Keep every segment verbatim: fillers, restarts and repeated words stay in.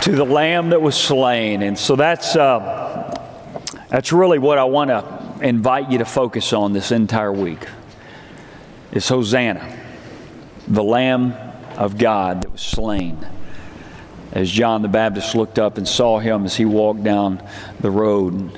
to the Lamb that was slain. And so that's uh, that's really what I want to invite you to focus on this entire week. Is Hosanna, the Lamb of God that was slain. As John the Baptist looked up and saw him as he walked down the road,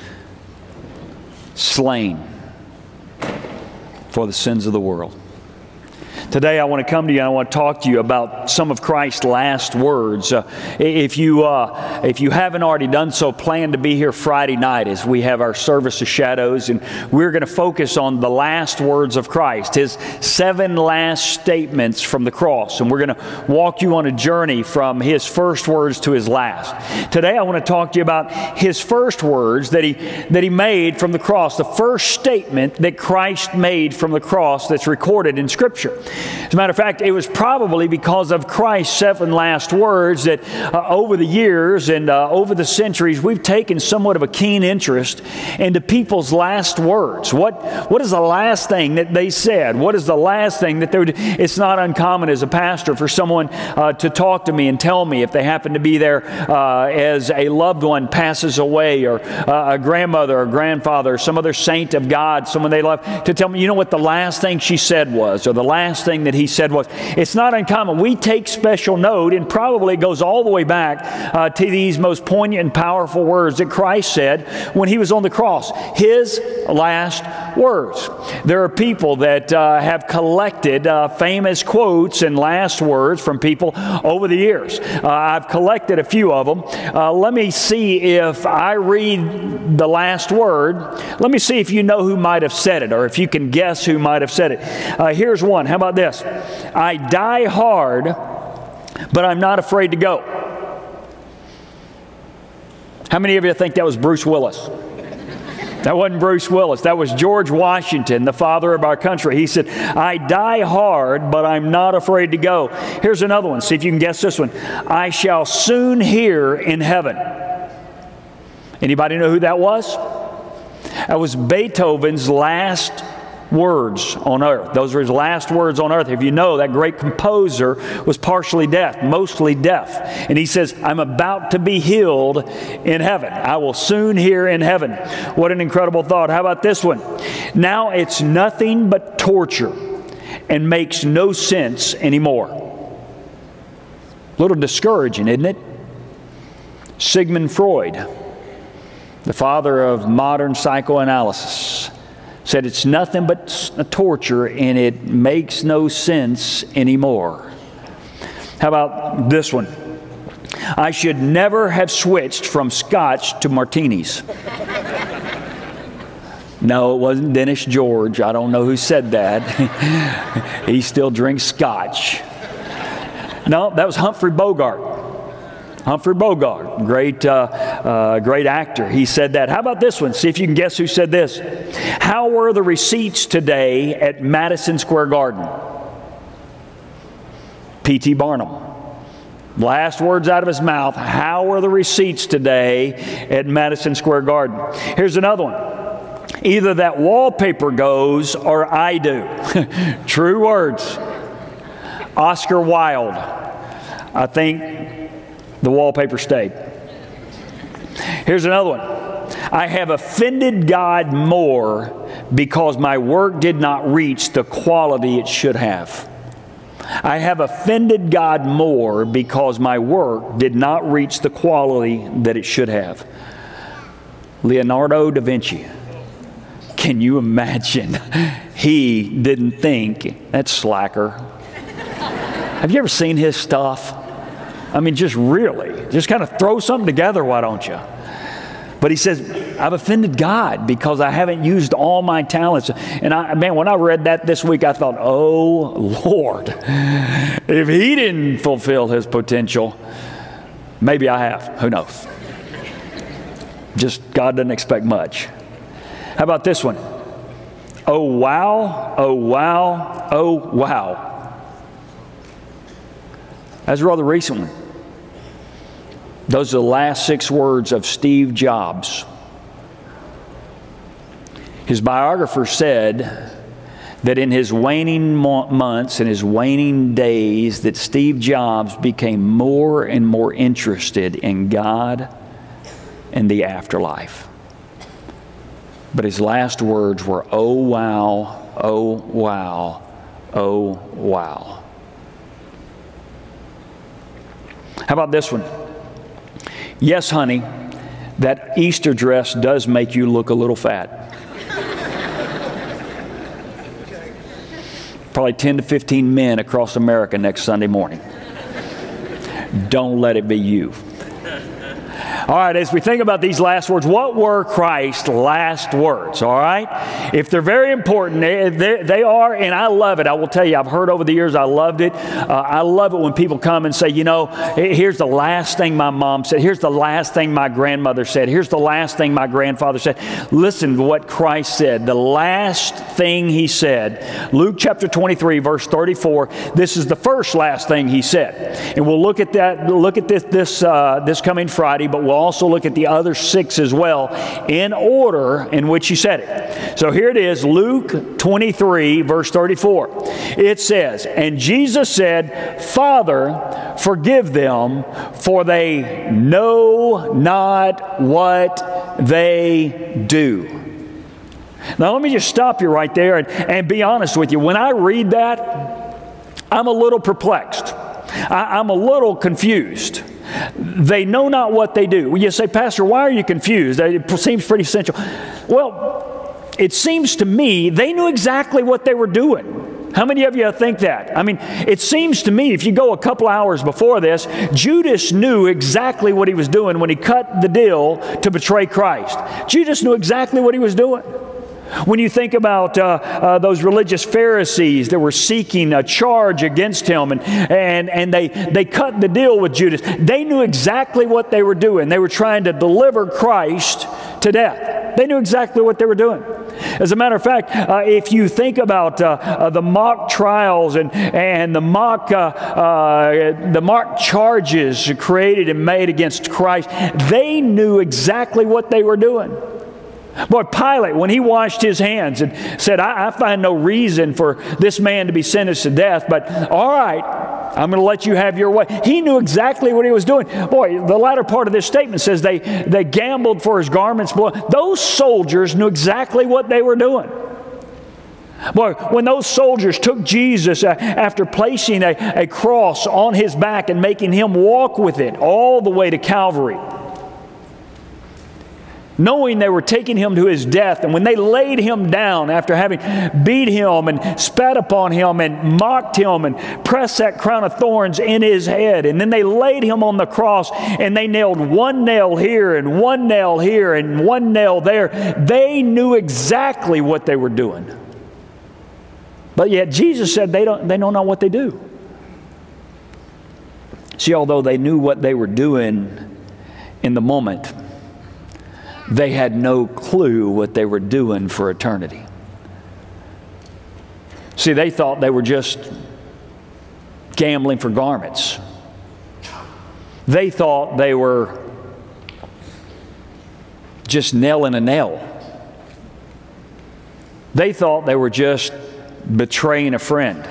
slain for the sins of the world. Today I want to come to you and I want to talk to you about some of Christ's last words. Uh, if you uh, if you haven't already done so, plan to be here Friday night as we have our service of shadows, and we're going to focus on the last words of Christ, His seven last statements from the cross, and we're going to walk you on a journey from His first words to His last. Today I want to talk to you about His first words that He that He made from the cross, the first statement that Christ made from the cross that's recorded in Scripture. As a matter of fact, it was probably because of Christ's seven last words that uh, over the years and uh, over the centuries, we've taken somewhat of a keen interest into people's last words. What What is the last thing that they said? What is the last thing that they would... It's not uncommon as a pastor for someone uh, to talk to me and tell me if they happen to be there uh, as a loved one passes away, or uh, a grandmother or grandfather or some other saint of God, someone they love, to tell me, you know what the last thing she said was, or the last thing that he said was. It's not uncommon. We take special note, and probably it goes all the way back uh, to these most poignant and powerful words that Christ said when He was on the cross. His last words. There are people that uh, have collected uh, famous quotes and last words from people over the years. Uh, I've collected a few of them. Uh, let me see if I read the last word. Let me see if you know who might have said it, or if you can guess who might have said it. Uh, here's one. How about this? I die hard, but I'm not afraid to go. How many of you think that was Bruce Willis? That wasn't Bruce Willis. That was George Washington, the father of our country. He said, I die hard, but I'm not afraid to go. Here's another one. See if you can guess this one. I shall soon hear in heaven. Anybody know who that was? That was Beethoven's last words on earth. Those were his last words on earth. If you know, that great composer was partially deaf, mostly deaf. And he says, I'm about to be healed in heaven. I will soon hear in heaven. What an incredible thought. How about this one? Now it's nothing but torture and makes no sense anymore. A little discouraging, isn't it? Sigmund Freud, the father of modern psychoanalysis, said it's nothing but a torture and it makes no sense anymore. How about this one? I should never have switched from scotch to martinis. No, it wasn't Dennis George. I don't know who said that. He still drinks scotch. No, that was Humphrey Bogart. Humphrey Bogart, great, uh, uh, great actor. He said that. How about this one? See if you can guess who said this. How were the receipts today at Madison Square Garden? P T Barnum. Last words out of his mouth. How were the receipts today at Madison Square Garden? Here's another one. Either that wallpaper goes or I do. True words. Oscar Wilde. I think the wallpaper stayed. Here's another one. I have offended God more because my work did not reach the quality it should have. I have offended God more because my work did not reach the quality that it should have. Leonardo da Vinci. Can you imagine? He didn't think. That's slacker. Have you ever seen his stuff? I mean, just really, just kind of throw something together, why don't you? But he says, I've offended God because I haven't used all my talents. And I, man, when I read that this week, I thought, oh, Lord, if he didn't fulfill his potential, maybe I have. Who knows? Just God doesn't expect much. How about this one? Oh, wow, oh, wow, oh, wow. That's a rather recent one. Those are the last six words of Steve Jobs. His biographer said that in his waning mo- months and his waning days, that Steve Jobs became more and more interested in God and the afterlife. But his last words were, "Oh, wow, oh, wow, oh, wow." How about this one? "Yes, honey, that Easter dress does make you look a little fat." Probably ten to fifteen men across America next Sunday morning. Don't let it be you. All right, as we think about these last words, what were Christ's last words, all right? If they're very important, they, they, they are, and I love it. I will tell you, I've heard over the years, I loved it. Uh, I love it when people come and say, you know, here's the last thing my mom said. Here's the last thing my grandmother said. Here's the last thing my grandfather said. Listen to what Christ said. The last thing he said, Luke chapter twenty-three, verse thirty-four, this is the first last thing he said. And we'll look at that, look at this, this, uh, this coming Friday, but we'll also look at the other six as well in order in which he said it. So here it is, Luke twenty-three, verse thirty-four. It says, "And Jesus said, Father, forgive them, for they know not what they do." Now let me just stop you right there and, and be honest with you. When I read that, I'm a little perplexed. I, I'm a little confused. They know not what they do. Well, you say, "Pastor, why are you confused? It seems pretty essential." Well, it seems to me they knew exactly what they were doing. How many of you think that? I mean, it seems to me if you go a couple hours before this, Judas knew exactly what he was doing when he cut the deal to betray Christ. Judas knew exactly what he was doing. When you think about uh, uh, those religious Pharisees that were seeking a charge against him, and, and, and they, they cut the deal with Judas, they knew exactly what they were doing. They were trying to deliver Christ to death. They knew exactly what they were doing. As a matter of fact, uh, if you think about uh, uh, the mock trials and, and the mock uh, uh, the mock charges created and made against Christ, they knew exactly what they were doing. Boy, Pilate, when he washed his hands and said, I, I find no reason for this man to be sentenced to death, but all right, I'm going to let you have your way. He knew exactly what he was doing. Boy, the latter part of this statement says they, they gambled for his garment's blood. Those soldiers knew exactly what they were doing. Boy, when those soldiers took Jesus uh, after placing a, a cross on his back and making him walk with it all the way to Calvary, knowing they were taking him to his death, and when they laid him down after having beat him and spat upon him and mocked him and pressed that crown of thorns in his head, and then they laid him on the cross and they nailed one nail here and one nail here and one nail there, they knew exactly what they were doing. But yet Jesus said they don't, they don't know what they do. See, although they knew what they were doing in the moment, they had no clue what they were doing for eternity. See, they thought they were just gambling for garments. They thought they were just nailing a nail. They thought they were just betraying a friend.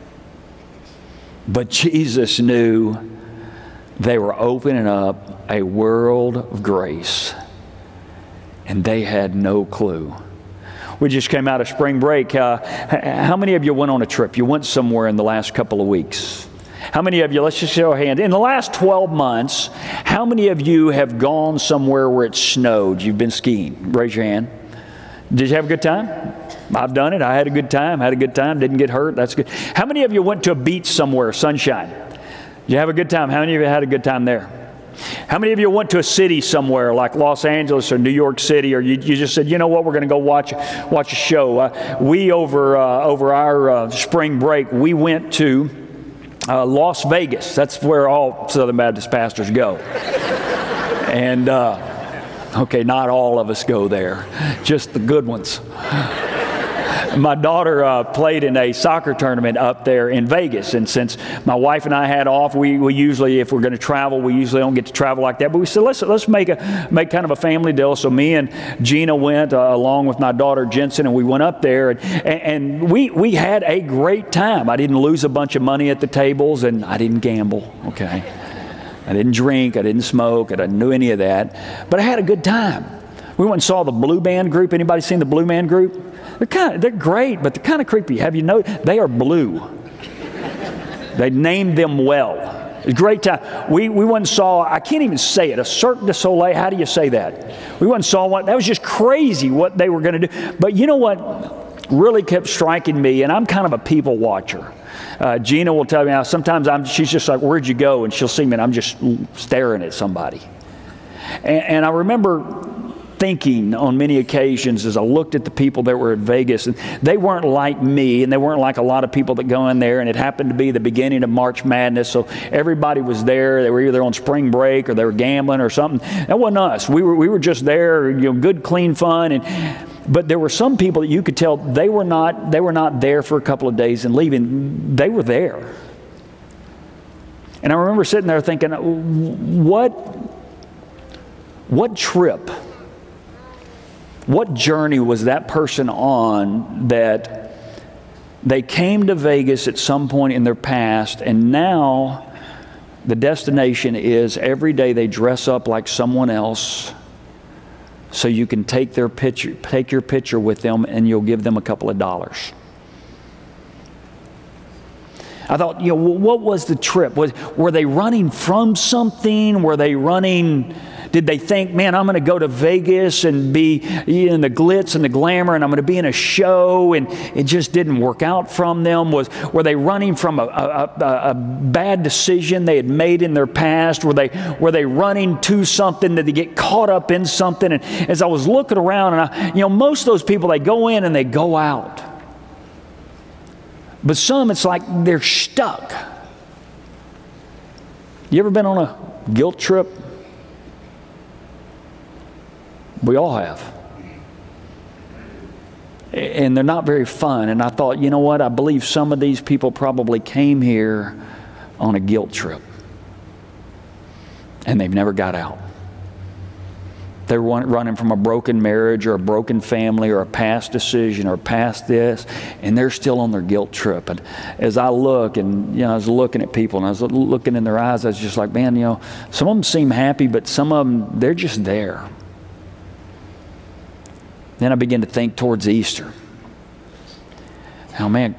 But Jesus knew they were opening up a world of grace. And they had no clue. We just came out of spring break. Uh, how many of you went on a trip? You went somewhere in the last couple of weeks. How many of you, let's just show a hand. In the last twelve months, how many of you have gone somewhere where it snowed? You've been skiing. Raise your hand. Did you have a good time? I've done it. I had a good time. Had a good time. Didn't get hurt. That's good. How many of you went to a beach somewhere, sunshine? Did you have a good time? How many of you had a good time there? How many of you went to a city somewhere like Los Angeles or New York City, or you, you just said, you know what, we're going to go watch watch a show? Uh, we, over uh, over our uh, spring break, we went to uh, Las Vegas. That's where all Southern Baptist pastors go. And, uh, okay, not all of us go there, just the good ones. my daughter uh, played in a soccer tournament up there in Vegas. And since my wife and I had off, we, we usually, if we're going to travel, we usually don't get to travel like that. But we said, let's let's make a make kind of a family deal. So me and Gina went uh, along with my daughter Jensen, and we went up there, and, and, and we we had a great time. I didn't lose a bunch of money at the tables, and I didn't gamble. Okay, I didn't drink, I didn't smoke, I didn't do any of that, but I had a good time. We went and saw the Blue Man Group. Anybody seen the Blue Man Group? They're kind of, they're great, but they're kind of creepy. Have you noticed? They are blue. They named them well. It was a great time. We we went and saw, I can't even say it, a Cirque du Soleil. How do you say that? We went and saw one. That was just crazy what they were going to do. But you know what really kept striking me, and I'm kind of a people watcher. Uh, Gina will tell me now, sometimes I'm, she's just like, where'd you go? And she'll see me, and I'm just staring at somebody. And, and I remember thinking on many occasions as I looked at the people that were at Vegas, and they weren't like me, and they weren't like a lot of people that go in there, and it happened to be the beginning of March Madness, so everybody was there. They were either on spring break or they were gambling or something. That wasn't us. We were we were just there, you know, good, clean fun. And but there were some people that you could tell they were not they were not there for a couple of days and leaving. They were there. And I remember sitting there thinking, what what trip? What journey was that person on that they came to Vegas at some point in their past, and now the destination is every day they dress up like someone else so you can take their picture, take your picture with them, and you'll give them a couple of dollars. I thought, you know, what was the trip? Was, were they running from something? Were they running... Did they think, man, I'm going to go to Vegas and be in the glitz and the glamour, and I'm going to be in a show, and it just didn't work out from them? Was Were they running from a, a, a, a bad decision they had made in their past? Were they were they running to something? Did they get caught up in something? And as I was looking around, and I, you know, most of those people, they go in and they go out. But some, it's like they're stuck. You ever been on a guilt trip? We all have. And they're not very fun. And I thought, you know what? I believe some of these people probably came here on a guilt trip. And they've never got out. They're running from a broken marriage or a broken family or a past decision or past this, and they're still on their guilt trip. And as I look, and you know, I was looking at people, and I was looking in their eyes, I was just like, man, you know, some of them seem happy, but some of them, they're just there. Then I began to think towards Easter. Now, man,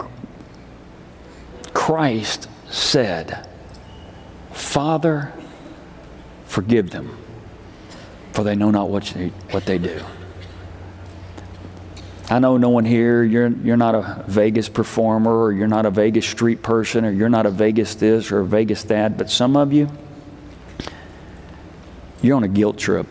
Christ said, Father, forgive them, for they know not what they, what they do. I know no one here, you're, you're not a Vegas performer, or you're not a Vegas street person, or you're not a Vegas this or a Vegas that, but some of you, you're on a guilt trip.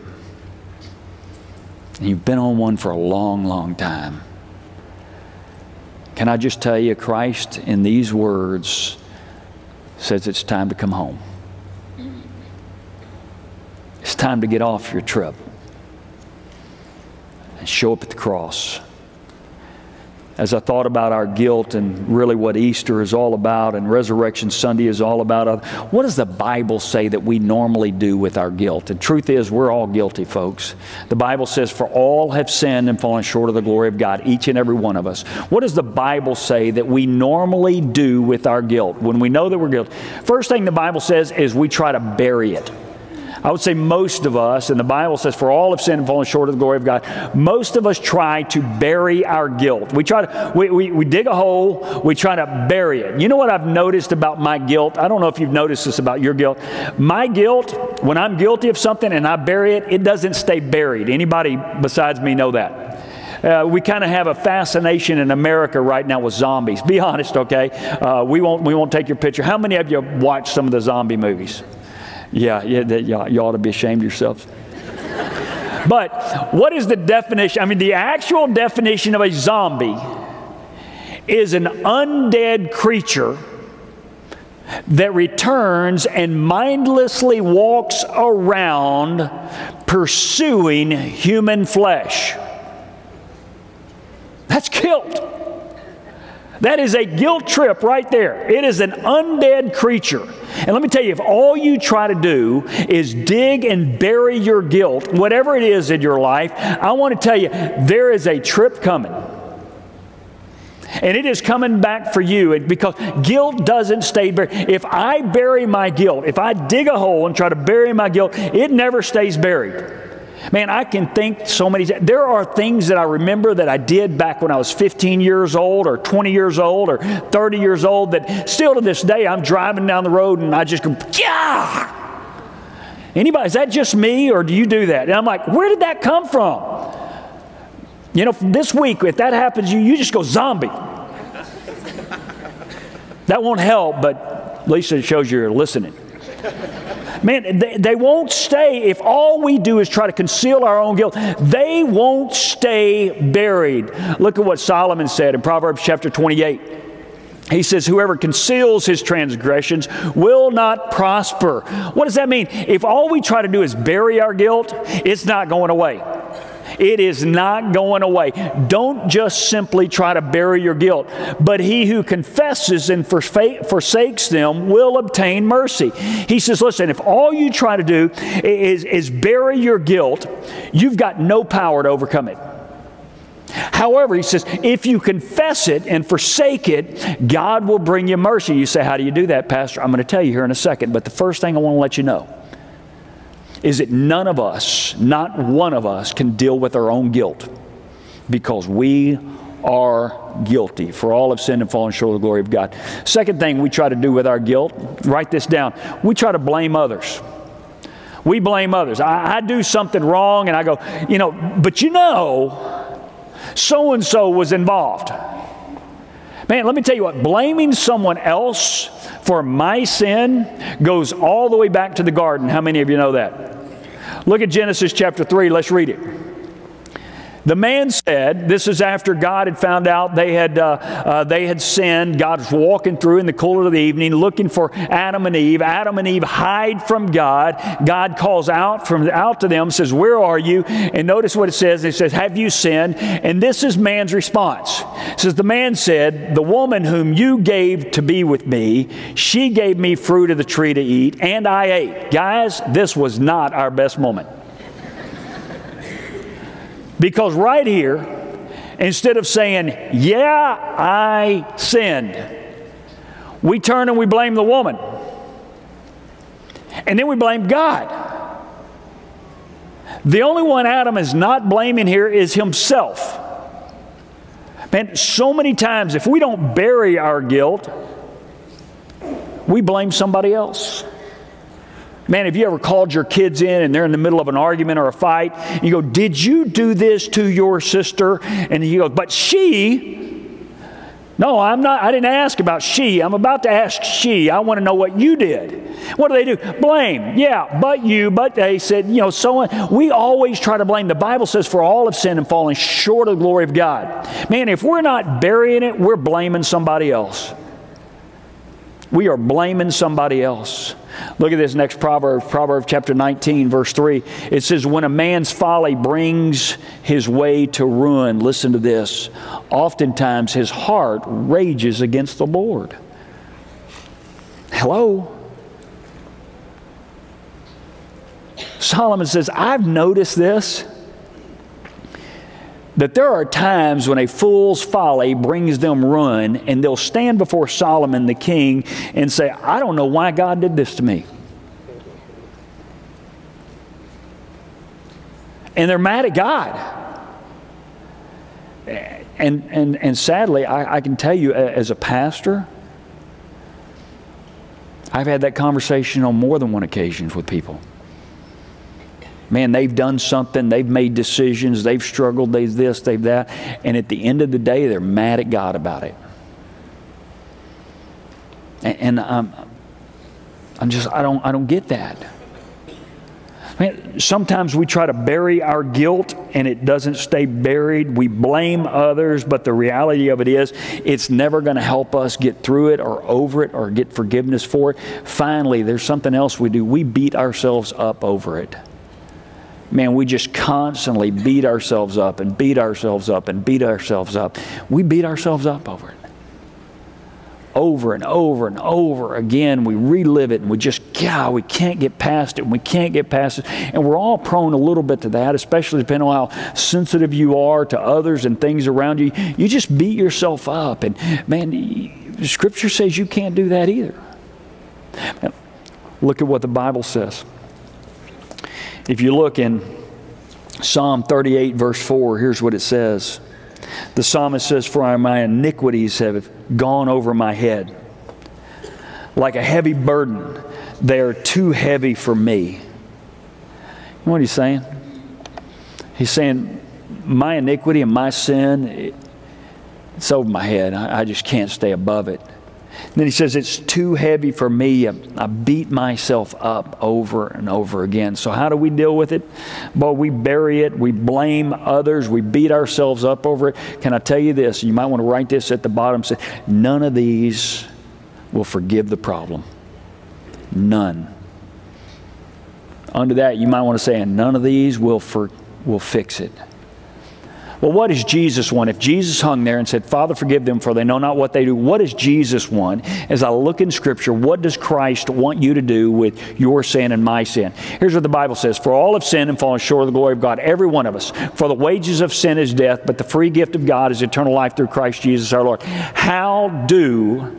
And you've been on one for a long, long time. Can I just tell you, Christ in these words says it's time to come home. It's time to get off your trip and show up at the cross. As I thought about our guilt and really what Easter is all about and Resurrection Sunday is all about, what does the Bible say that we normally do with our guilt? And truth is, we're all guilty, folks. The Bible says, for all have sinned and fallen short of the glory of God, each and every one of us. What does the Bible say that we normally do with our guilt when we know that we're guilty? First thing the Bible says is we try to bury it. I would say most of us, and the Bible says, for all have sinned and fallen short of the glory of God, most of us try to bury our guilt. We try to, we, we, we dig a hole, we try to bury it. You know what I've noticed about my guilt? I don't know if you've noticed this about your guilt. My guilt, when I'm guilty of something and I bury it, it doesn't stay buried. Anybody besides me know that? Uh, we kind of have a fascination in America right now with zombies. Be honest, okay? Uh, we won't, we won't take your picture. How many of you watched some of the zombie movies? Yeah, yeah, that, yeah, you ought to be ashamed of yourselves. But what is the definition? I mean, the actual definition of a zombie is an undead creature that returns and mindlessly walks around pursuing human flesh. That's guilt. That is a guilt trip right there. It is an undead creature. And let me tell you, if all you try to do is dig and bury your guilt, whatever it is in your life, I want to tell you, there is a trip coming. And it is coming back for you, because guilt doesn't stay buried. If I bury my guilt, if I dig a hole and try to bury my guilt, it never stays buried. Man, I can think so many, there are things that I remember that I did back when I was fifteen years old or twenty years old or thirty years old that still to this day I'm driving down the road and I just go, yeah! Anybody, is that just me or do you do that? And I'm like, where did that come from? You know, this week, if that happens to you, you just go zombie. That won't help, but at least it shows you're listening. Man, they, they won't stay. If all we do is try to conceal our own guilt, they won't stay buried. Look at what Solomon said in Proverbs chapter twenty-eight. He says, whoever conceals his transgressions will not prosper. What does that mean? If all we try to do is bury our guilt, it's not going away. It is not going away. Don't just simply try to bury your guilt, but he who confesses and forsakes them will obtain mercy. He says, listen, if all you try to do is, is bury your guilt, you've got no power to overcome it. However, he says, if you confess it and forsake it, God will bring you mercy. You say, how do you do that, Pastor? I'm going to tell you here in a second, but the first thing I want to let you know is that none of us, not one of us, can deal with our own guilt, because we are guilty. For all have sinned and fallen short of the glory of God. Second thing we try to do with our guilt, write this down, we try to blame others. We blame others. I, I do something wrong and I go, you know, but you know, so-and-so was involved. Man, let me tell you what, blaming someone else for my sin goes all the way back to the garden. How many of you know that? Look at Genesis chapter three. Let's read it. The man said, this is after God had found out they had, uh, uh, they had sinned. God was walking through in the cool of the evening looking for Adam and Eve. Adam and Eve hide from God. God calls out from out to them, says, where are you? And notice what it says. It says, have you sinned? And this is man's response. It says, the man said, the woman whom you gave to be with me, she gave me fruit of the tree to eat, and I ate. Guys, this was not our best moment. Because right here, instead of saying, yeah, I sinned, we turn and we blame the woman. And then we blame God. The only one Adam is not blaming here is himself. Man, so many times if we don't bury our guilt, we blame somebody else. Man, have you ever called your kids in and they're in the middle of an argument or a fight? And you go, did you do this to your sister? And you go, but she, no, I'm not, I didn't ask about she. I'm about to ask she. I want to know what you did. What do they do? Blame. Yeah, but you, but they said, you know, so on. We always try to blame. The Bible says, for all have sinned and fallen short of the glory of God. Man, if we're not burying it, we're blaming somebody else. We are blaming somebody else. Look at this next proverb, Proverbs chapter nineteen, verse three. It says, when a man's folly brings his way to ruin, listen to this, oftentimes his heart rages against the Lord. Hello? Solomon says, I've noticed this, that there are times when a fool's folly brings them ruin, and they'll stand before Solomon the king and say, I don't know why God did this to me. And they're mad at God. And, and, and sadly, I, I can tell you as a pastor, I've had that conversation on more than one occasion with people. Man, they've done something, they've made decisions, they've struggled, they've this, they've that, and at the end of the day, they're mad at God about it. And, and um, I'm just, I don't, I don't get that. Man, sometimes we try to bury our guilt and it doesn't stay buried. We blame others, but the reality of it is it's never going to help us get through it or over it or get forgiveness for it. Finally, there's something else we do. We beat ourselves up over it. Man, we just constantly beat ourselves up and beat ourselves up and beat ourselves up. We beat ourselves up over it. over and over and over again. We relive it and we just, God, we can't get past it and we can't get past it. And we're all prone a little bit to that, especially depending on how sensitive you are to others and things around you. You just beat yourself up. And man, Scripture says you can't do that either. Now, look at what the Bible says. If you look in Psalm thirty-eight, verse four, here's what it says. The psalmist says, "For my iniquities have gone over my head. Like a heavy burden, they are too heavy for me." You know what he's saying? He's saying, my iniquity and my sin, it's over my head. I, I just can't stay above it. And then he says, it's too heavy for me. I, I beat myself up over and over again. So how do we deal with it? Well, we bury it. We blame others. We beat ourselves up over it. Can I tell you this? You might want to write this at the bottom. Say, none of these will forgive the problem. None. Under that, you might want to say, and none of these will, for, will fix it. Well, what does Jesus want? If Jesus hung there and said, Father, forgive them, for they know not what they do, what does Jesus want? As I look in Scripture, what does Christ want you to do with your sin and my sin? Here's what the Bible says. For all have sinned and fallen short of the glory of God, every one of us. For the wages of sin is death, but the free gift of God is eternal life through Christ Jesus our Lord. How do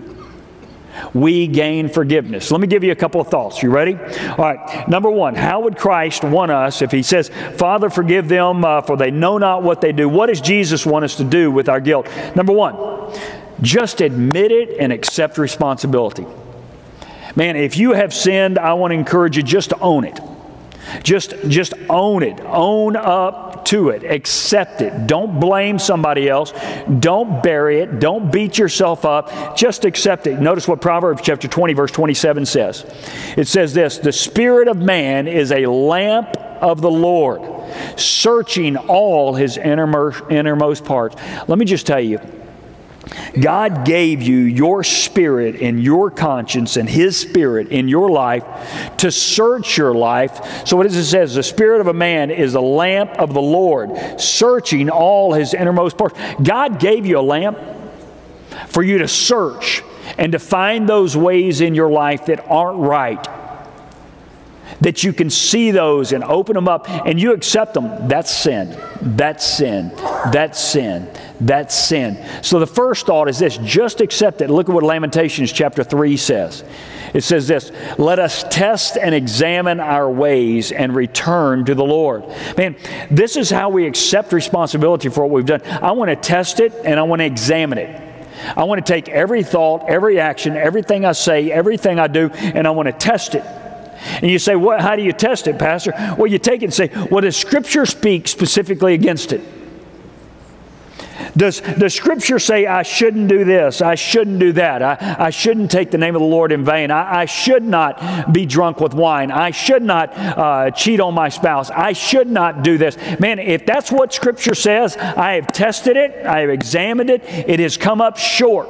we gain forgiveness? Let me give you a couple of thoughts. You ready? All right. Number one, how would Christ want us if He says, Father, forgive them, uh, for they know not what they do? What does Jesus want us to do with our guilt? Number one, just admit it and accept responsibility. Man, if you have sinned, I want to encourage you just to own it. Just, just own it. Own up to it. Accept it. Don't blame somebody else. Don't bury it. Don't beat yourself up. Just accept it. Notice what Proverbs chapter twenty, verse twenty-seven says. It says this, the spirit of man is a lamp of the Lord, searching all his innermost, innermost parts. Let me just tell you, God gave you your spirit and your conscience and His spirit in your life to search your life. So what does it say? The spirit of a man is a lamp of the Lord, searching all his innermost parts. God gave you a lamp for you to search and to find those ways in your life that aren't right, that you can see those and open them up and you accept them. That's sin. That's sin. That's sin. That's sin. So the first thought is this, just accept it. Look at what Lamentations chapter three says. It says this, let us test and examine our ways and return to the Lord. Man, this is how we accept responsibility for what we've done. I want to test it and I want to examine it. I want to take every thought, every action, everything I say, everything I do, and I want to test it. And you say, what, how do you test it, Pastor? Well, you take it and say, well, does Scripture speak specifically against it? Does the Scripture say I shouldn't do this, I shouldn't do that, I, I shouldn't take the name of the Lord in vain, I, I should not be drunk with wine, I should not uh, cheat on my spouse, I should not do this? Man, if that's what Scripture says, I have tested it, I have examined it, it has come up short.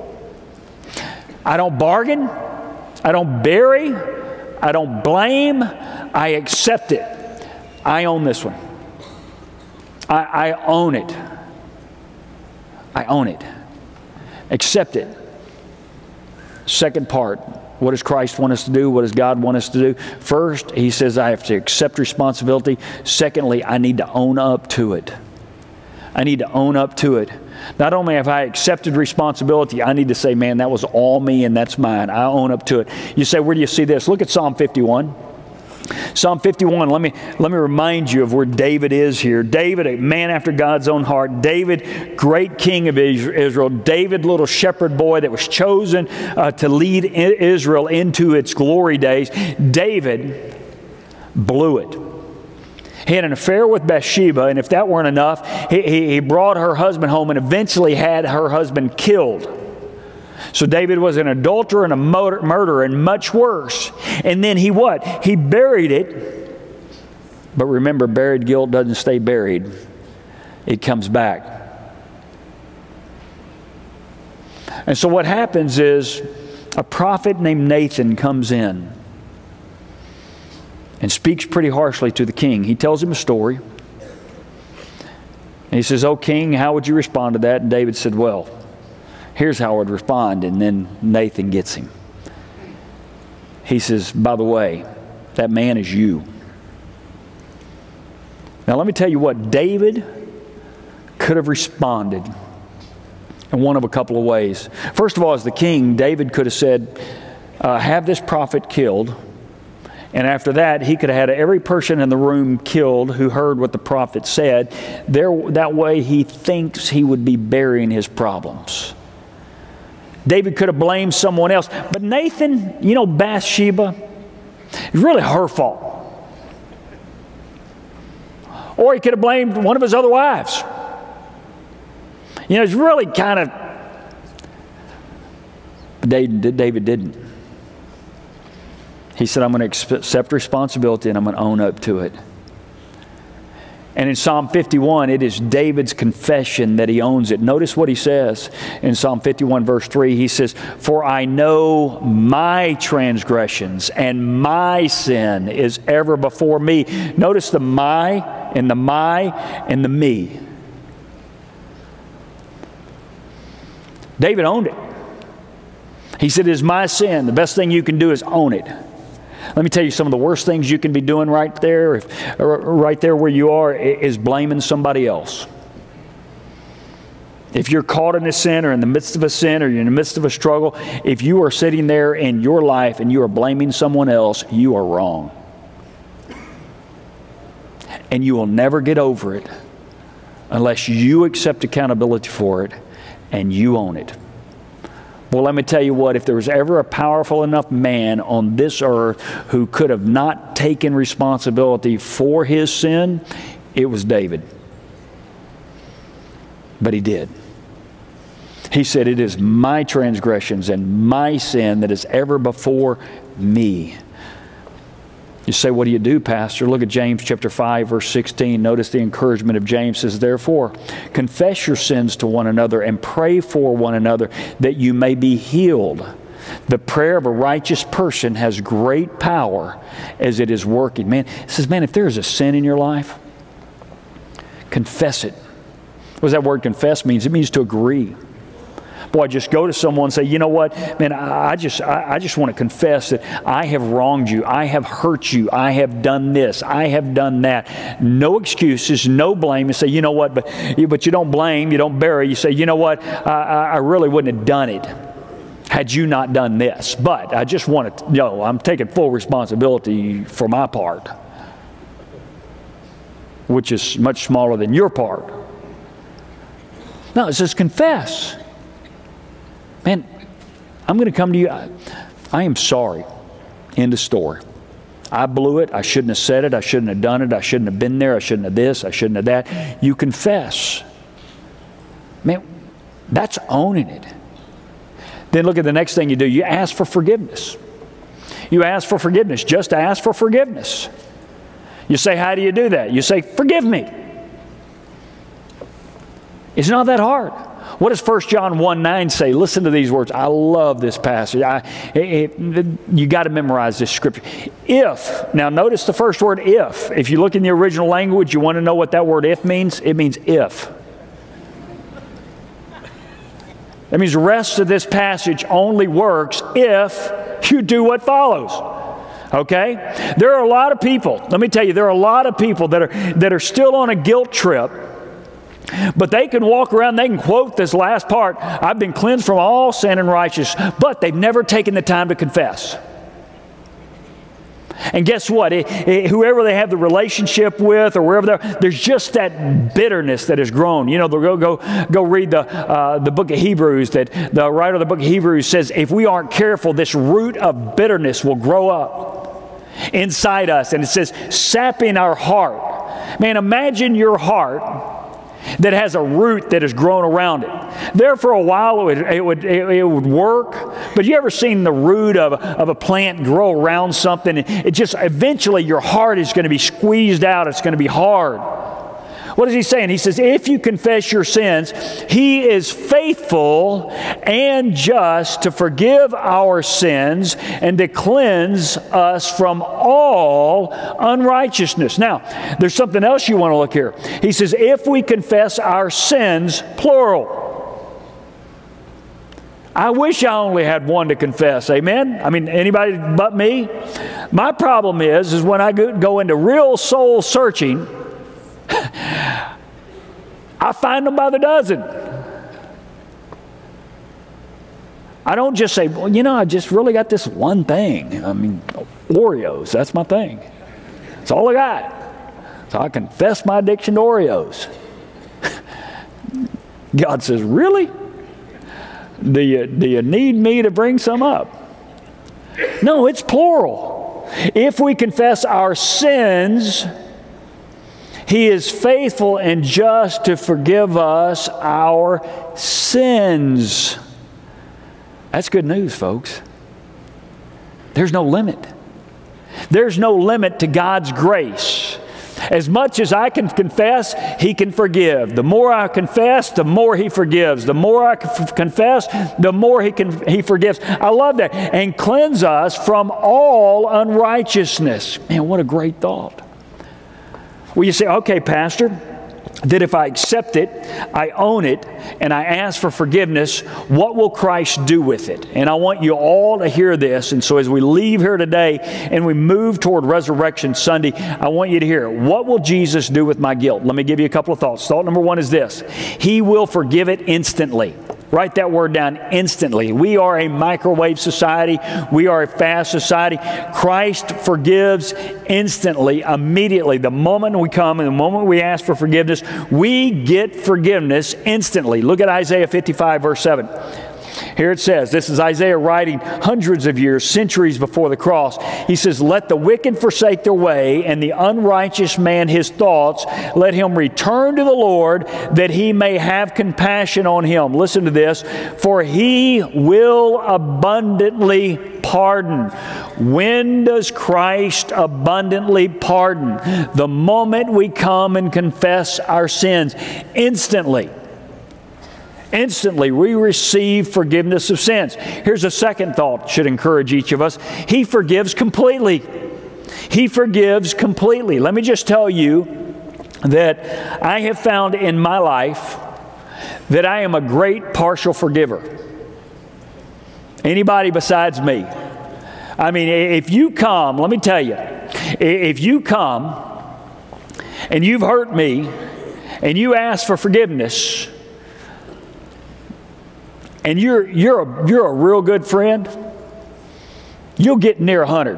I don't bargain, I don't bury, I don't blame, I accept it. I own this one. I, I own it. I own it. Accept it. Second part, what does Christ want us to do? What does God want us to do? First, He says I have to accept responsibility. Secondly, I need to own up to it. I need to own up to it. Not only have I accepted responsibility, I need to say, man, that was all me and that's mine. I own up to it. You say, where do you see this? Look at Psalm fifty-one. Psalm fifty-one, let me, let me remind you of where David is here. David, a man after God's own heart. David, great king of Israel. David, little shepherd boy that was chosen uh, to lead Israel into its glory days. David blew it. He had an affair with Bathsheba, and if that weren't enough, he, he, he brought her husband home and eventually had her husband killed. So David was an adulterer and a murderer and much worse. And then he what? He buried it. But remember, buried guilt doesn't stay buried. It comes back. And so what happens is a prophet named Nathan comes in and speaks pretty harshly to the king. He tells him a story. And he says, "Oh, king, how would you respond to that?" And David said, "Well, Here's how I would respond. And then Nathan gets him. He says, by the way, that man is you. Now let me tell you what, David could have responded in one of a couple of ways. First of all, as the king, David could have said, uh, have this prophet killed. And after that, he could have had every person in the room killed who heard what the prophet said. There, that way he thinks he would be burying his problems. David could have blamed someone else. But Nathan, you know, Bathsheba, it's really her fault. Or he could have blamed one of his other wives. You know, it's really kind of... But David, David didn't. He said, I'm going to accept responsibility and I'm going to own up to it. And in Psalm fifty-one, it is David's confession that he owns it. Notice what he says in Psalm fifty-one, verse three. He says, for I know my transgressions and my sin is ever before me. Notice the my and the my and the me. David owned it. He said, it is my sin. The best thing you can do is own it. Let me tell you, some of the worst things you can be doing right there, if, right there where you are, is blaming somebody else. If you're caught in a sin or in the midst of a sin or you're in the midst of a struggle, if you are sitting there in your life and you are blaming someone else, you are wrong. And you will never get over it unless you accept accountability for it and you own it. Well, let me tell you what, if there was ever a powerful enough man on this earth who could have not taken responsibility for his sin, it was David. But he did. He said, it is my transgressions and my sin that is ever before me. You say, what do you do, Pastor? Look at James chapter five, verse sixteen. Notice the encouragement of James says, therefore, confess your sins to one another and pray for one another that you may be healed. The prayer of a righteous person has great power as it is working. Man, it says, man, if there is a sin in your life, confess it. What does that word confess mean? It means to agree. Boy, just go to someone and say, you know what, man, I just, I, I just want to confess that I have wronged you. I have hurt you. I have done this. I have done that. No excuses, no blame. And say, you know what, but you, but you don't blame, you don't bury. You say, you know what, I, I really wouldn't have done it had you not done this. But I just want to, you know, I'm taking full responsibility for my part, which is much smaller than your part. No, it says confess. Man, I'm going to come to you. I, I am sorry. End of story. I blew it. I shouldn't have said it. I shouldn't have done it. I shouldn't have been there. I shouldn't have this. I shouldn't have that. You confess. Man, that's owning it. Then look at the next thing you do. You ask for forgiveness. You ask for forgiveness. Just ask for forgiveness. You say, how do you do that? You say, forgive me. It's not that hard. What does First John one nine say? Listen to these words. I love this passage. I, it, it, you got to memorize this scripture. If, now notice the first word if. If you look in the original language, you want to know what that word if means? It means if. That means the rest of this passage only works if you do what follows. Okay? There are a lot of people, let me tell you, there are a lot of people that are, that are still on a guilt trip. But they can walk around, they can quote this last part, I've been cleansed from all sin and righteousness, but they've never taken the time to confess. And guess what? It, it, whoever they have the relationship with or wherever they're, there's just that bitterness that has grown. You know, they'll go go, go read the, uh, the book of Hebrews, that the writer of the book of Hebrews says, if we aren't careful, this root of bitterness will grow up inside us. And it says, sapping our heart. Man, imagine your heart that has a root that has grown around it. There for a while it would, it would, it would work, but you ever seen the root of, of a plant grow around something? It just, eventually your heart is going to be squeezed out. It's going to be hard. What is he saying? He says, if you confess your sins, he is faithful and just to forgive our sins and to cleanse us from all unrighteousness. Now, there's something else you want to look here. He says, if we confess our sins, plural. I wish I only had one to confess. Amen? I mean, anybody but me? My problem is, is when I go into real soul searching, I find them by the dozen. I don't just say, well, you know, I just really got this one thing. I mean, Oreos, that's my thing. That's all I got. So I confess my addiction to Oreos. God says, really? Do you, do you need me to bring some up? No, it's plural. If we confess our sins, He is faithful and just to forgive us our sins. That's good news, folks. There's no limit. There's no limit to God's grace. As much as I can confess, He can forgive. The more I confess, the more He forgives. The more I confess, the more He can He forgives. I love that. And cleanse us from all unrighteousness. Man, what a great thought. Well, you say, okay, Pastor, that if I accept it, I own it, and I ask for forgiveness, what will Christ do with it? And I want you all to hear this. And so as we leave here today and we move toward Resurrection Sunday, I want you to hear, what will Jesus do with my guilt? Let me give you a couple of thoughts. Thought number one is this. He will forgive it instantly. Write that word down, instantly. We are a microwave society. We are a fast society. Christ forgives instantly, immediately. The moment we come and the moment we ask for forgiveness, we get forgiveness instantly. Look at Isaiah fifty-five, verse seven. Here it says, this is Isaiah writing hundreds of years, centuries before the cross. He says, let the wicked forsake their way, and the unrighteous man his thoughts. Let him return to the Lord, that He may have compassion on him. Listen to this. For He will abundantly pardon. When does Christ abundantly pardon? The moment we come and confess our sins. Instantly. Instantly, we receive forgiveness of sins. Here's a second thought should encourage each of us. He forgives completely. He forgives completely. Let me just tell you that I have found in my life that I am a great partial forgiver. Anybody besides me. I mean, if you come, let me tell you, if you come and you've hurt me and you ask for forgiveness, and you're, you're, a, you're a real good friend, you'll get near a hundred.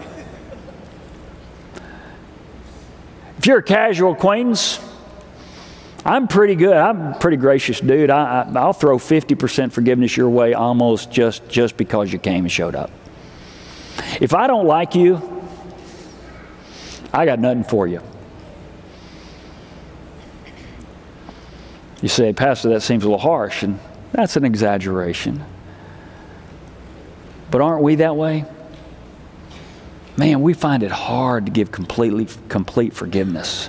If you're a casual acquaintance, I'm pretty good. I'm a pretty gracious dude. I, I, I'll throw fifty percent forgiveness your way almost just, just because you came and showed up. If I don't like you, I got nothing for you. You say, Pastor, that seems a little harsh, and that's an exaggeration. But aren't we that way? Man, we find it hard to give completely, complete forgiveness.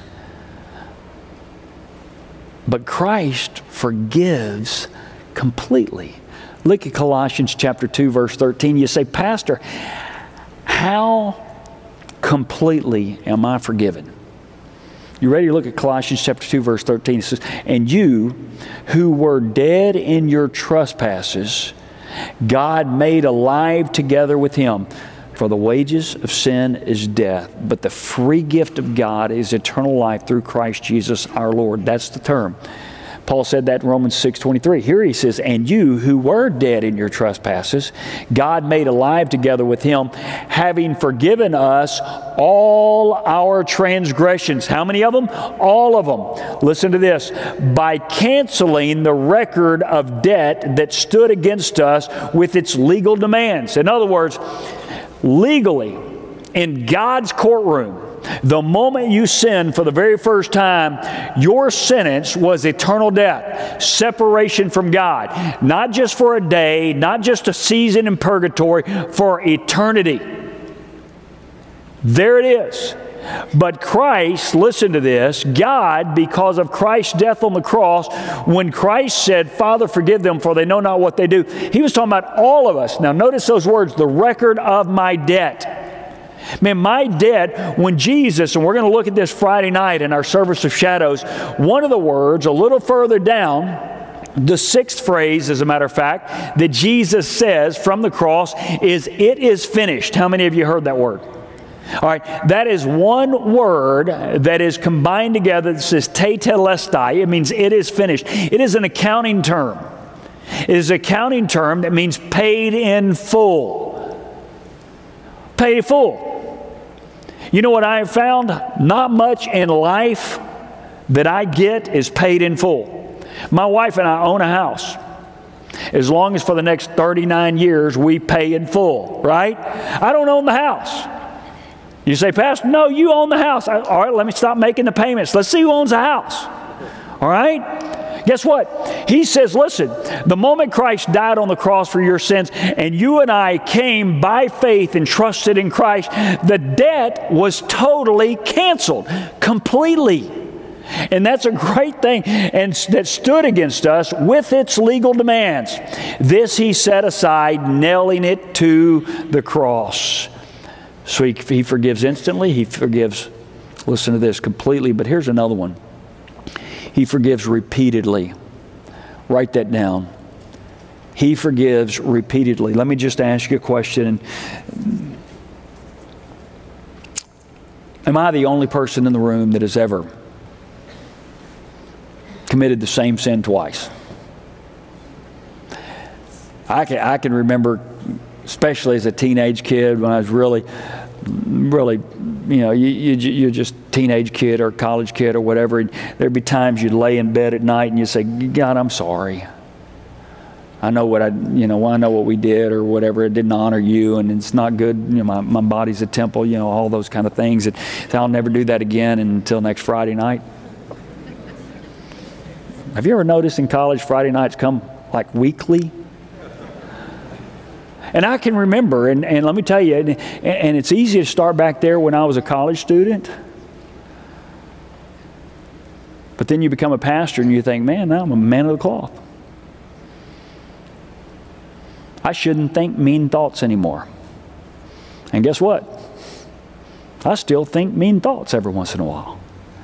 But Christ forgives completely. Look at Colossians chapter two, verse thirteen. You say, Pastor, how completely am I forgiven? You ready to look at Colossians chapter two, verse thirteen? It says, and you who were dead in your trespasses, God made alive together with Him. For the wages of sin is death, but the free gift of God is eternal life through Christ Jesus our Lord. That's the term. Paul said that in Romans six twenty-three. Here he says, and you who were dead in your trespasses, God made alive together with Him, having forgiven us all our transgressions. How many of them? All of them. Listen to this. By canceling the record of debt that stood against us with its legal demands. In other words, legally, in God's courtroom, the moment you sinned for the very first time, your sentence was eternal death, separation from God. Not just for a day, not just a season in purgatory, for eternity. There it is. But Christ, listen to this, God, because of Christ's death on the cross, when Christ said, Father, forgive them, for they know not what they do, He was talking about all of us. Now notice those words, the record of my debt. Man, my debt, when Jesus, and we're going to look at this Friday night in our service of shadows, one of the words a little further down The sixth phrase, as a matter of fact, that Jesus says from the cross is, "It is finished." How many of you heard that word? All right, that is one word that is combined together that says tetelestai. It means it is finished. It is an accounting term. It is an accounting term that means paid in full. Paid in full. You know what I have found? Not much in life that I get is paid in full. My wife and I own a house. As long as for the next thirty-nine years we pay in full, right? I don't own the house. You say, "Pastor, no, you own the house." I, all right, let me stop making the payments. Let's see who owns the house. All right? Guess what? He says, listen, the moment Christ died on the cross for your sins and you and I came by faith and trusted in Christ, the debt was totally canceled, completely. And that's a great thing, and that stood against us with its legal demands. This he set aside, nailing it to the cross. So he, he forgives instantly. He forgives, listen to this, completely. But here's another one. He forgives repeatedly. Write that down. He forgives repeatedly. Let me just ask you a question. Am I the only person in the room that has ever committed the same sin twice? I can, I can remember, especially as a teenage kid, when I was really, really, you know, you, you, you're just a teenage kid or a college kid or whatever. And there'd be times you'd lay in bed at night and you'd say, "God, I'm sorry. I know what I, you know, I know what we did or whatever. It didn't honor you, and it's not good. You know, my, my body's a temple. You know, all those kind of things. And I'll never do that again until next Friday night." Have you ever noticed in college Friday nights come like weekly? And I can remember, and, and let me tell you, and, and it's easy to start back there when I was a college student. But then you become a pastor and you think, man, now I'm a man of the cloth. I shouldn't think mean thoughts anymore. And guess what? I still think mean thoughts every once in a while.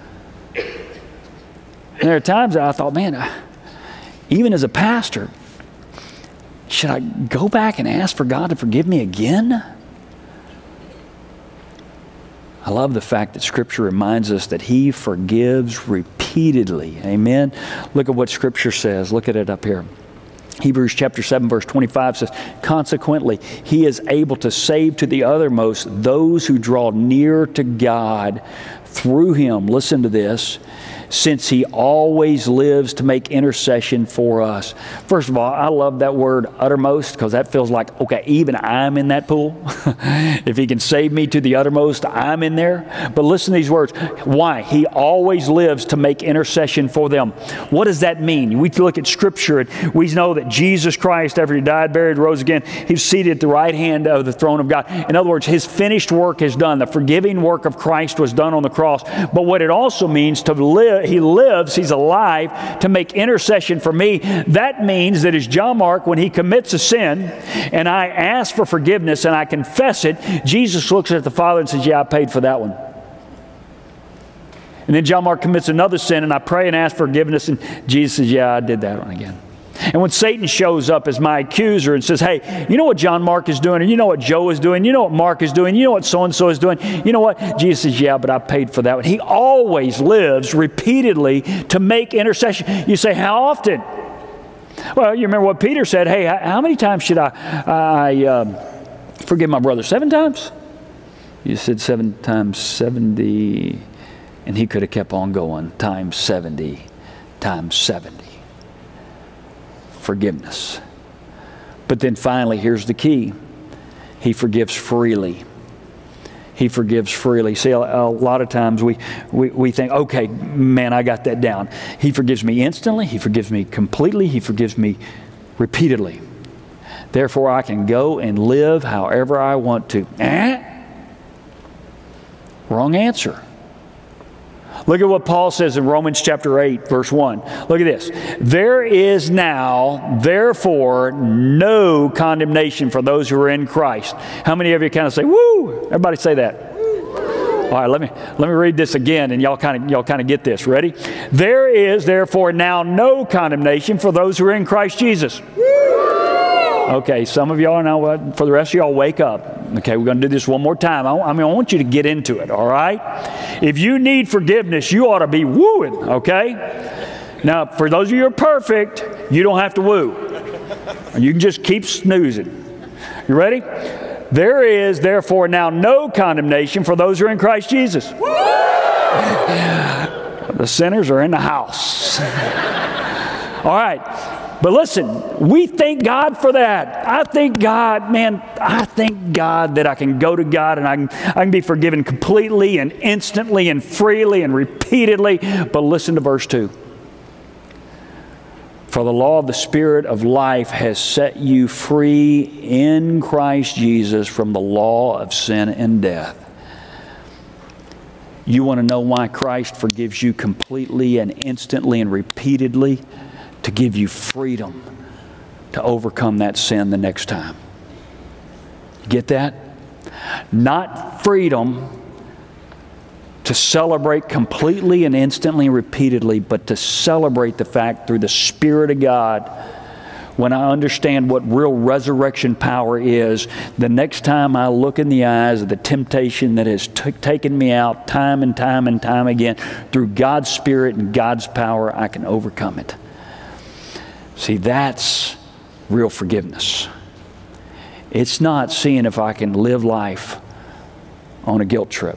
And there are times that I thought, man, even as a pastor, should I go back and ask for God to forgive me again? I love the fact that Scripture reminds us that He forgives repeatedly. Amen? Look at what Scripture says. Look at it up here. Hebrews chapter seven verse twenty-five says, "Consequently, He is able to save to the uttermost those who draw near to God through Him." Listen to this. "Since He always lives to make intercession for us." First of all, I love that word uttermost, because that feels like, okay, even I'm in that pool. If He can save me to the uttermost, I'm in there. But listen to these words. Why? He always lives to make intercession for them. What does that mean? We look at Scripture and we know that Jesus Christ, after He died, buried, rose again, He's seated at the right hand of the throne of God. In other words, His finished work is done. The forgiving work of Christ was done on the cross. But what it also means to live, He lives, He's alive to make intercession for me. That means that as John Mark, when he commits a sin and I ask for forgiveness and I confess it, Jesus looks at the Father and says, "Yeah, I paid for that one." And then John Mark commits another sin and I pray and ask for forgiveness and Jesus says, "Yeah, I did that one again." And when Satan shows up as my accuser and says, "Hey, you know what John Mark is doing? And you know what Joe is doing? You know what Mark is doing? You know what so-and-so is doing? You know what?" Jesus says, "Yeah, but I paid for that one." He always lives repeatedly to make intercession. You say, how often? Well, you remember what Peter said. Hey, how many times should I, I um, forgive my brother? Seven times? You said seven times seventy. And he could have kept on going. Times seventy. Times seventy. Forgiveness. But then finally, here's the key. He forgives freely. He forgives freely. See, a, a lot of times we, we, we think, okay, man, I got that down. He forgives me instantly. He forgives me completely. He forgives me repeatedly. Therefore, I can go and live however I want to. Eh? Wrong answer. Look at what Paul says in Romans chapter eight, verse one. Look at this. "There is now, therefore, no condemnation for those who are in Christ." How many of you kind of say, woo? Everybody say that. All right, let me let me read this again, and y'all kind of y'all kind of get this. Ready? There is therefore now no condemnation for those who are in Christ Jesus. Okay, some of y'all now, what? For the rest of y'all, wake up. Okay, we're going to do this one more time. I, I mean, I want you to get into it. All right? If you need forgiveness, you ought to be wooing. Okay? Now, for those of you who are perfect, you don't have to woo. You can just keep snoozing. You ready? There is therefore now no condemnation for those who are in Christ Jesus. The sinners are in the house. All right. But listen, we thank God for that. I thank God, man, I thank God that I can go to God and I can, I can be forgiven completely and instantly and freely and repeatedly. But listen to verse two. For the law of the Spirit of life has set you free in Christ Jesus from the law of sin and death. You want to know why Christ forgives you completely and instantly and repeatedly? To give you freedom to overcome that sin the next time. Get that? Not freedom to celebrate completely and instantly and repeatedly, but to celebrate the fact through the Spirit of God. When I understand what real resurrection power is, the next time I look in the eyes of the temptation that has t- taken me out time and time and time again, through God's Spirit and God's power, I can overcome it. See, that's real forgiveness. It's not seeing if I can live life on a guilt trip.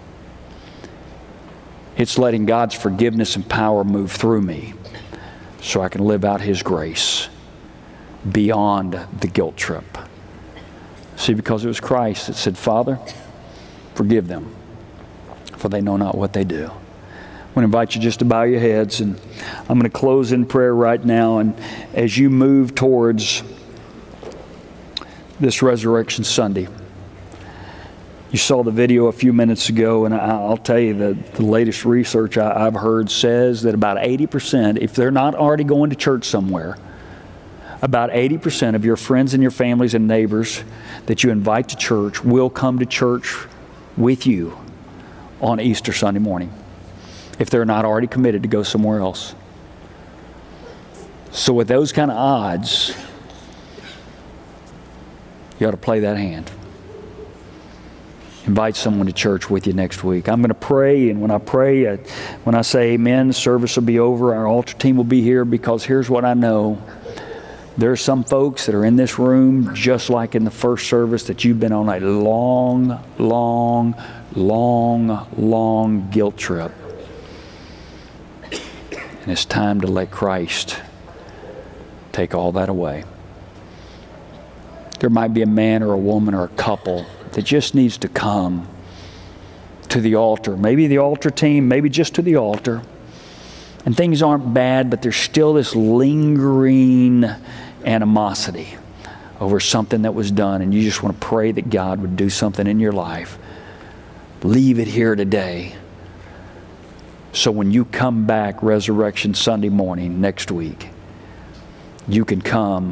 It's letting God's forgiveness and power move through me so I can live out His grace beyond the guilt trip. See, because it was Christ that said, Father, forgive them, for they know not what they do. I want to invite you just to bow your heads, and I'm going to close in prayer right now. And as you move towards this Resurrection Sunday, you saw the video a few minutes ago, and I'll tell you that the latest research I've heard says that about eighty percent, if they're not already going to church somewhere, about eighty percent of your friends and your families and neighbors that you invite to church will come to church with you on Easter Sunday morning, if they're not already committed to go somewhere else. So with those kind of odds, you ought to play that hand. Invite someone to church with you next week. I'm going to pray, and when I pray, uh, when I say amen, the service will be over, our altar team will be here, because here's what I know. There are some folks that are in this room, just like in the first service, that you've been on a long, long, long, long guilt trip. And it's time to let Christ take all that away. There might be a man or a woman or a couple that just needs to come to the altar. Maybe the altar team, maybe just to the altar. And things aren't bad, but there's still this lingering animosity over something that was done, and you just want to pray that God would do something in your life. Leave it here today. So when you come back Resurrection Sunday morning next week, you can come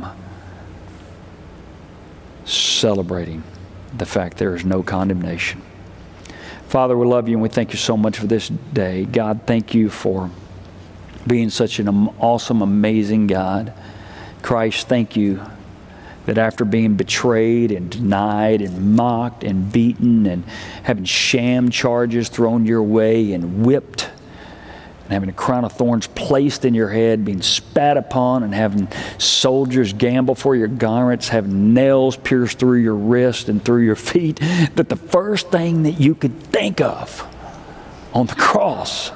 celebrating the fact there is no condemnation. Father, we love you and we thank you so much for this day. God, thank you for being such an awesome, amazing God. Christ, thank you that after being betrayed and denied and mocked and beaten and having sham charges thrown your way and whipped, and having a crown of thorns placed in your head, being spat upon, and having soldiers gamble for your garments, having nails pierced through your wrist and through your feet, that the first thing that you could think of on the cross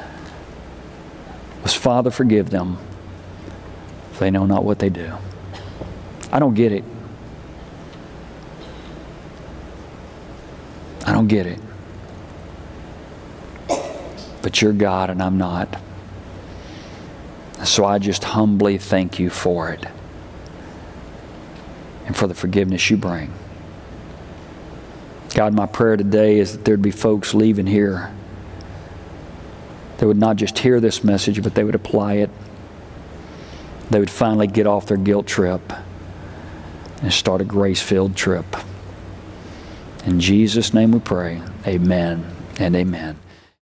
was, Father, forgive them, for they know not what they do. I don't get it. I don't get it. But you're God and I'm not. So I just humbly thank you for it and for the forgiveness you bring. God, my prayer today is that there'd be folks leaving here that would not just hear this message, but they would apply it. They would finally get off their guilt trip and start a grace-filled trip. In Jesus' name we pray. Amen and amen.